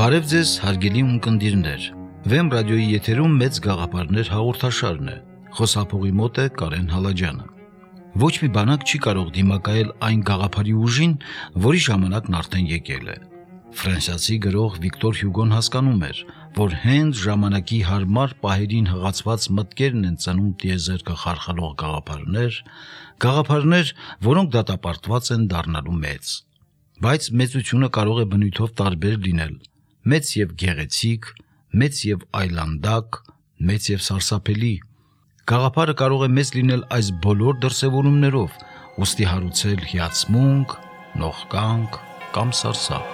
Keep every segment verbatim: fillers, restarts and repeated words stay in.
Բարև ձեզ հարգելի ունկնդիրներ, Վեմ ռադիոյի եթերում մեծ գաղափարներ հաղորդաշարն է, խոսափողի մոտ է Կարեն Հալաջյանը։ Ոչ մի բանակ չի կարող դիմակայել այն գաղափարի ուժին, որի ժամանակն արդեն եկել է։ Ֆրանսիացի գրող Վիկտոր Հյուգոն հասկանում էր, որ հենց ժամանակի հարմար պահերին հղացված մտքերն են ծնում տիեզերքը խարխալող գաղափարներ, գաղափարներ, որոնք դատապարտված են դառնալու մեծ։ Բայց մեծությունը կարող է բնույթով տարբեր լինել, մեծ եւ գեղեցիկ, մեծ եւ այլանդակ, մեծ եւ սարսափելի։ Գաղափարը կարող է մեծ լինել այս բոլոր դրսևորումներով, ուստի հարուցել հիացմունք, նողկանք կամ սարսափ։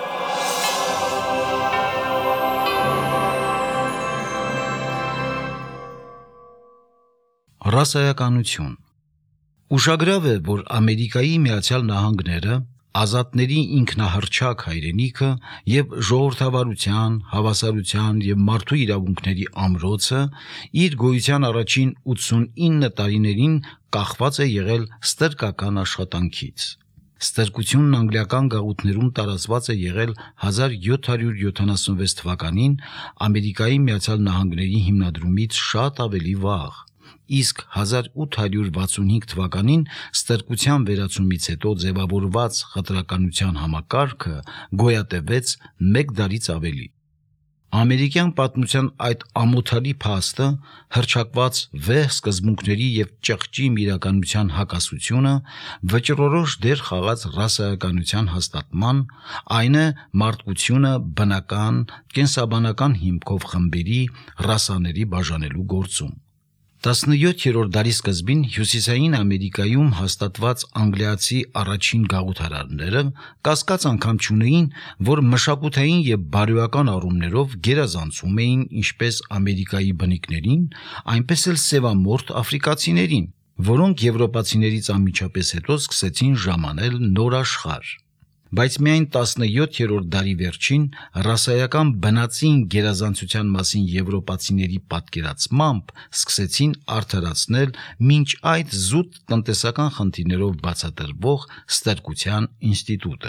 Ռասայականություն։ Ուշագրավ է, որ Ամերիկայի Միացյալ Նահանգները ազատների ինքնահռչակ հայրենիքը եւ ժողովրդավարության, հավասարության եւ մարդու իրավունքների ամրոցը իր գոյության առաջին ութսունինը տարիներին կախված է եղել ստրկական աշխատանքից։ Ստրկությունն անգլիական գաղութներում տարածված է եղել հազար յոթ հարյուր յոթանասունվեց թվականին Ամերիկայի Միացյալ Նահանգների հիմնադրումից շատ ավելի վաղ։ Իսկ հազար ութ հարյուր վաթսունհինգ թվականին ստրկության վերացումից հետո ձևավորված խտրականության համակարգը գոյատևեց մեկ դարից ավելի։ Ամերիկյան պատմության այդ ամոթալի փաստը, հռչակված վեհ սկզբունքների եւ ճղճի իրականության հակասությունը, վճռորոշ դեր խաղաց ռասայականության հաստատման, այն է մարդկությունը բնական, կենսաբանական հիմքով խմբերի, ռասաների բաժանելու գործում։ տասնյոթերորդ դարի սկզբին Հյուսիսային Ամերիկայում հաստատված անգլիացի առաջին գաղութարարները կասկած անգամ չունեին, որ մշակութային եւ բարոյական առումներով գերազանցում էին ինչպես Ամերիկայի բնիկներին, այնպես էլ սևամորթ աֆրիկացիներին, որոնք եվրոպացիներից անմիջապես հետո սկսեցին ժամանել նոր աշխարհ։ Բայց միայն տասնյոթերորդ դարի վերջին ռասայական բնածին գերազանցության մասին եվրոպացիների պատկերացմամբ սկսեցին արդարացնել մինչ այդ զուտ տնտեսական խնդիրներով բացատրվող ստրկության ինստիտուտը։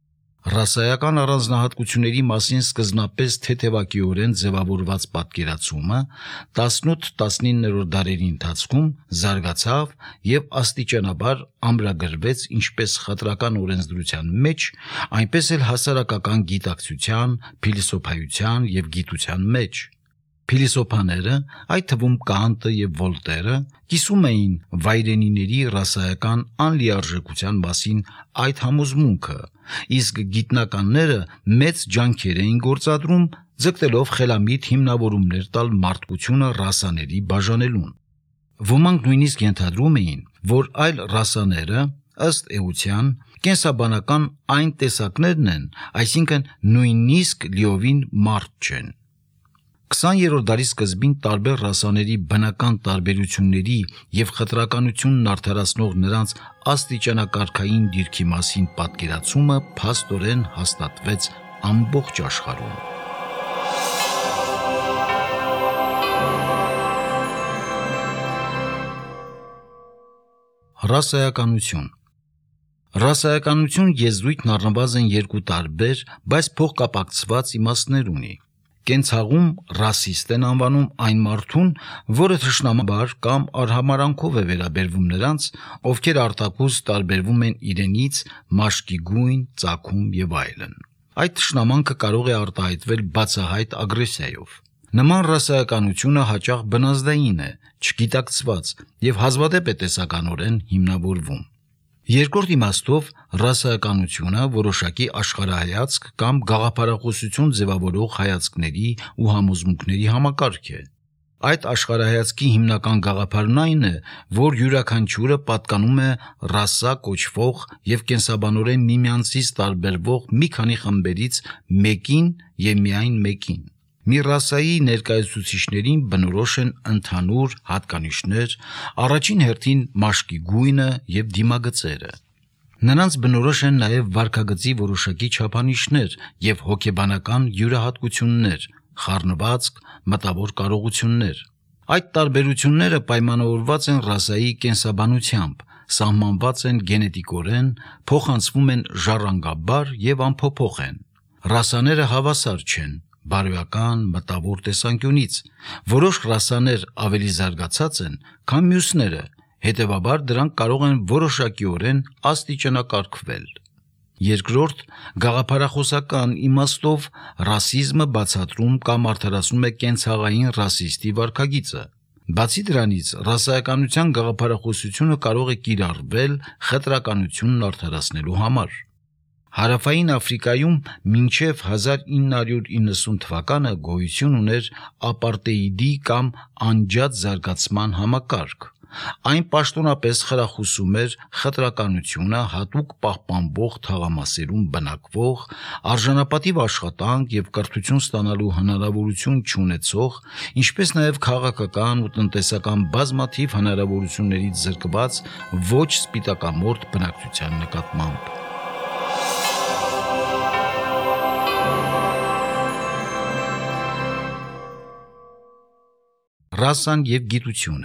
Ռասայական առանձնահատկությունների մասին սկզբնապես թեթևակիորեն ձևավորված պատկերացումը տասնութ-տասնիններորդ դարերի ընթացքում զարգացավ եւ աստիճանաբար ամրագրվեց ինչպես խտրական օրենսդրության մեջ, այնպես էլ հասարակական գիտակցության, փիլիսոփայության եւ գիտության մեջ։ Փիլիսոփաները, այդ թվում Կանտը եւ Վոլտերը, կիսում էին վայրենիների ռասայական անլիարժեքության մասին այդ համոզմունքը, իսկ գիտնականները մեծ ջանքեր էին գործադրում, ձգտելով խելամիտ հիմնավորումներ տալ մարդկությունը ռասաների բաժանելուն։ Ոմանք նույնիսկ ենթադրում էին, որ այլ ռասաները, ըստ էության, կենսաբանական այն տեսակներն են, այսինքն նույնիսկ լիովին մարդ չեն։ քսաներորդ դարի սկզբին տարբեր ռասաների բնական տարբերությունների եւ խտրականությունն արդարացնող նրանց աստիճանակարգային դիրքի մասին պատկերացումը փաստորեն հաստատվեց ամբողջ աշխարհում։ Ռասայականություն։ Ռասայականություն եզրույթն առնվազն երկու տարբեր, բայց փոխկապակցված իմաստներ ունի։ Կենցաղում ռասիստ են անվանում այն մարդուն, որը թշնամաբար կամ արհամարանքով է վերաբերվում նրանց, ովքեր արտաքուստ տարբերվում են իրենից, մաշկի գույն, ծագում եւ այլն։ Այդ թշնամանքը կարող է արտահայտվել բացահայտ ագրեսիայով։ Նման ռասայականությունը հաճախ բնազդային է, չգիտակցված եւ հազվադեպ է տեսականորեն հիմնավորվում։ Երկրորդ իմաստով ռասայականությունը որոշակի աշխարհայացք կամ գաղափարախոսություն ձևավորող հայացքների ու համոզմունքների համակարգ է։ Այդ աշխարհայացքի հիմնական գաղափարն այն է, որ յուրաքանչյուրը պատկանում է ռասա կոչվող եւ կենսաբանորեն միմյանցից տարբերվող մի քանի խմբերից մեկին եւ միայն մեկին։ Մի ռասայի ներկայացուցիչներին բնորոշ են ընդհանուր հատկանիշներ, առաջին հերթին մաշկի գույնը եւ դիմագծերը։ Նրանց բնորոշ են նաեւ վարքագծի որոշակի չափանիշներ եւ հոգեբանական յուրահատկություններ, խառնվածք, մտավոր կարողություններ։ Այդ տարբերությունները պայմանավորված են ռասայի կենսաբանությամբ, սահմանված են գենետիկորեն, փոխանցվում են ժառանգաբար եւ անփոփոխ են։ Ռասաները հավասար չեն բարոյական մտավոր տեսանկյունից, որոշ ռասաներ ավելի զարգացած են, քան մյուսները, հետևաբար դրանք կարող են որոշակիորեն աստիճանակարգվել։ Երկրորդ, գաղափարախոսական իմաստով ռասիզմը բացատրում կամ արդարացնում է կենցաղային ռասիստի վարքագիծը։ Բացի դրանից, ռասայականության գաղափարախոսությունը կարող է կիրառվել խտրականությունն արդարացնելու համար։ Հարավային Աֆրիկայում մինչև հազար ինը հարյուր իննսուն թվականը գոյություն ուներ ապարտեիդի կամ անջատ զարգացման համակարգ։ Այն պաշտոնապես խրախուսում էր խտրականությունը հատուկ պահպանվող թաղամասերում բնակվող, արժանապատիվ աշխատանք և կրթություն ստանալու հնարավորություն չունեցող, ինչպես նաև քաղաքական ու տնտեսական բազմաթիվ հնարավորություններից զրկված ոչ սպիտակամորթ բնակչության նկատմամբ։ Ռասան և գիտությունը։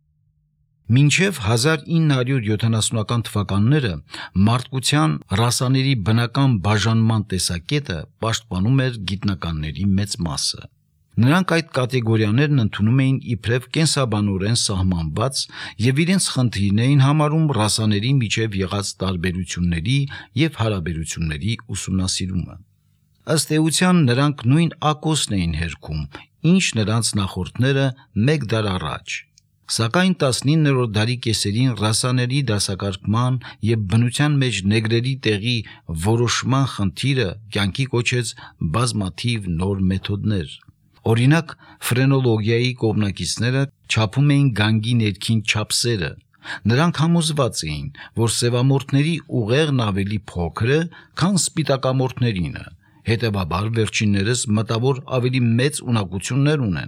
Մինչև հազար ինը հարյուր յոթանասունական թվականները մարդկության ռասաների բնական բաժանման տեսակետը պաշտպանում էր գիտնականների մեծ մասը։ Նրանք այդ կատեգորիաներն ընդունում էին իբրև կենսաբանորեն սահմանված և իրենց խնդիրն էին համարում ռասաների միջև եղած տարբերությունների և հարաբերությունների ուսումնասիրումը։ Ըստ էության նրանք նույն ակոսն էին հերքում, ինչ նրանց նախորդները մեկ դար առաջ։ Սակայն տասնիններորդ դարի կեսերին ռասաների դասակարգման և բնության մեջ նեգրերի տեղի որոշման խնդիրը կյանքի կոչեց բազմաթիվ նոր մեթոդներ։ Օրինակ, ֆրենոլոգիայի կողմնակիցները չափում էին գանգի ներքին չափսերը։ Նրանք համոզված էին, որ սևամորթների ուղեղն ավելի փոքր է, քան սպիտակամորթներինը, հետևաբար վերջիններս մտավոր ավելի մեծ ունակություններ ունեն։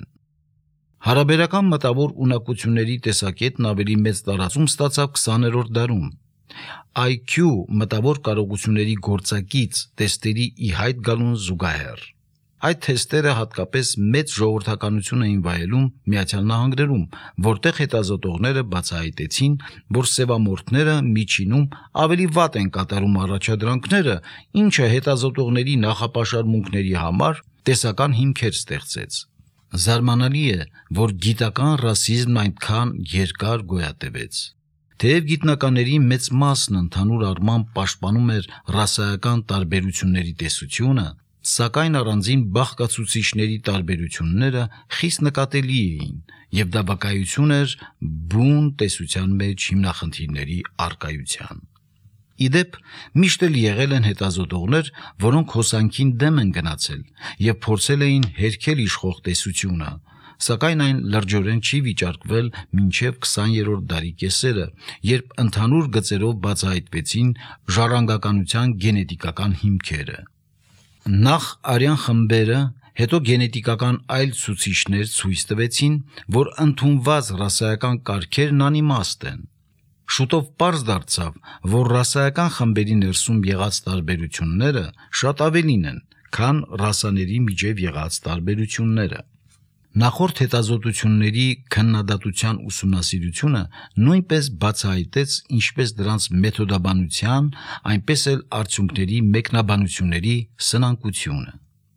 Հարաբերական մտավոր ունակությունների տեսակետն ավելի մեծ տարածում ստացավ քսաներորդ դարում։ այ քյու մտավոր կարողությունների գործակից թեստերի ի հայտ գալուն զուգահեռ։ Այդ թեստերը հատկապես մեծ ժողովրդականություն էին վայելում Միացյալ Նահանգներում, որտեղ հետազոտողները բացահայտեցին, որ սևամորթները միջինում ավելի վատ են կատարում առաջադրանքները, ինչը հետազոտողների նախապաշարմունքների համար տեսական հիմքեր ստեղծեց։ Զարմանալի է, որ գիտական ռասիզմն այնքան երկար գոյատևեց։ Թեև գիտնականների մեծ մասն ընդհանուր առմամբ պաշտպանում էր ռասայական տարբերությունների տեսությունը, սակայն առանձին բաղկացուցիչների տարբերությունները խիստ նկատելի էին, և դա վկայություն էր բուն տեսության մեջ հիմնախնդիրների առկայության։ Ի դեպ, միշտ էլ եղել են հետազոտողներ, որոնք հոսանքին դեմ են գնացել և փորձել էին հերքել իշխող տեսությունը, սակայն այն լրջորեն չի վիճարկվել մինչև քսաներորդ դարի կեսերը, երբ ընդհանուր գծերով բացահայտվեցին ժառանգականության գենետիկական հիմքերը։ Նախ արյան խմբերը, հետո գենետիկական այլ ցուցիչներ ցույց տվեցին, որ ընդունված ռասայական կարգերն անիմաստ են։ Շուտով պարզ դարձավ, որ ռասայական խմբերի ներսում եղած տարբերությունները շատ ավելին են, քան ռասաների միջև եղած տարբերությունները։ Նախորդ հետազոտությունների քննադատության ուսումնասիրությունը նույնպես բացահայտեց ինչպես դրանց մեթոդաբանության, այնպես էլ արդյունքների մեկնաբանությունների սնանկությունը։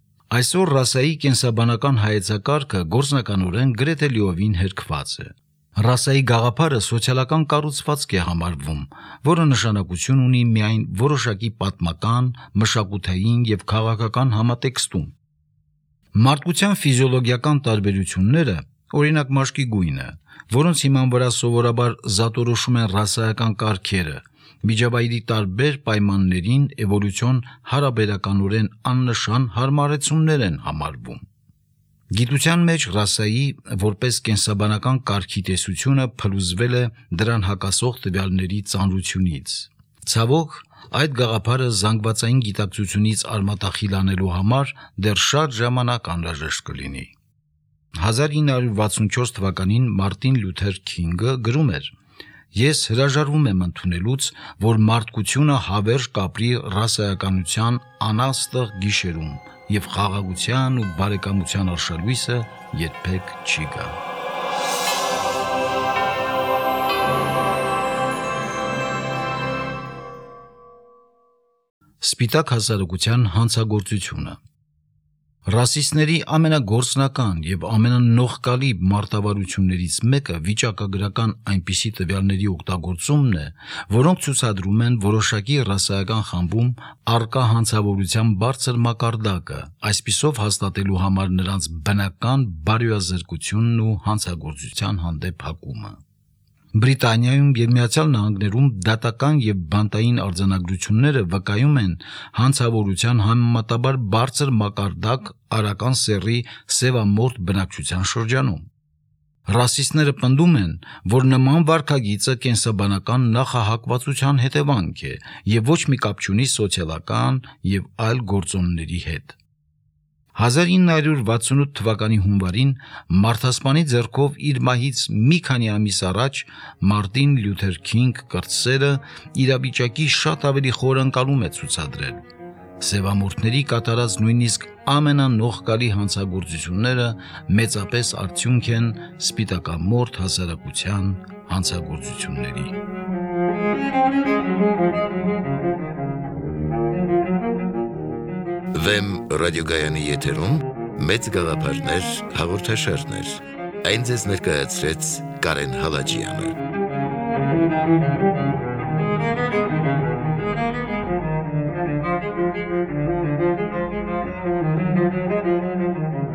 Այսօր ռասայի կենսաբանական հայեցակարգը գործնականորեն գրեթե լիովին հերքված է։ Ռասայի գաղափարը սոցիալական կառուցվածք է համարվում, որը նշանակություն ունի միայն որոշակի պատմական, մշակութային և քաղաքական համատեքստում։ Մարդկության ֆիզիոլոգիական տարբերությունները, օրինակ մաշկի գույնը, որոնց հիման վրա սովորաբար զատորոշում են ռասայական կարգերը, միջավայրի տարբեր պայմաններին էվոլյուցիոն հարաբերականորեն աննշան հարմարեցումներ են համարվում։ Գիտության մեջ ռասայի որպես կենսաբանական կարգի տեսությունը փլուզվել է դրան հակասող տվյալների ծանրությունից։ Ցավոք, այդ գաղափարը զանգվածային գիտակցությունից արմատախիլ անելու համար դեռ շատ ժամանակ անհրաժեշտ կլինի։ հազար ինը հարյուր վաթսունչորս թվականին Մարտին Լյութեր Քինգը գրում էր. «Ես հրաժարվում եմ ընդունելուց, որ մարդկությունը հավերժ կապրի ռասայականության անաստղ գիշերում, և խաղաղության ու բարեկամության արշալույսը երբեք չի գա»։ Սպիտակ հասարակության հանցագործությունը։ Ռասիստների ամենագործնական եւ ամենանողկալի մարտավարություններից մեկը վիճակագրական այնպիսի տվյալների օգտագործումն է, որոնք ցուցադրում են որոշակի ռասայական խմբում առկա հանցավորության բարձր մակարդակը, այսպիսով հաստատելու համար նրանց բնական բարոյազրկությունն ու հանցագործության հանդեպ հակումը։ Բրիտանիայում եւ Միացյալ Նահանգներում դատական եւ բանտային արձանագրությունները վկայում են հանցավորության համեմատաբար բարձր մակարդակ արական սեռի սևամորթ բնակչության շրջանում։ Ռասիստները պնդում են, որ նման վարքագիծը կենսաբանական նախահակվածության հետևանք է եւ ոչ մի կապ չունի սոցիալական եւ այլ գործոնների հետ։ հազար ինը հարյուր վաթսունութ թվականի հունվարին մարդասպանի ձեռքով իր մահից մի քանի ամիս առաջ Մարտին Լյութեր Քինգ կրտսերը իրավիճակի շատ ավելի խոր ընկալում է ցուցադրել։ Սևամորթների կատարած նույնիսկ ամենանողկալի հանցագործությունները մեծապես արդյունք են սպիտակամորթ հասարակության հանցագործությունների։ Վեմ ռադիոգայանի եթերում մեծ գաղափարներ հաղորդաշարներ։ Այն ձեզ ներկայացրեց Կարեն Հալաջյանը։ Thank you.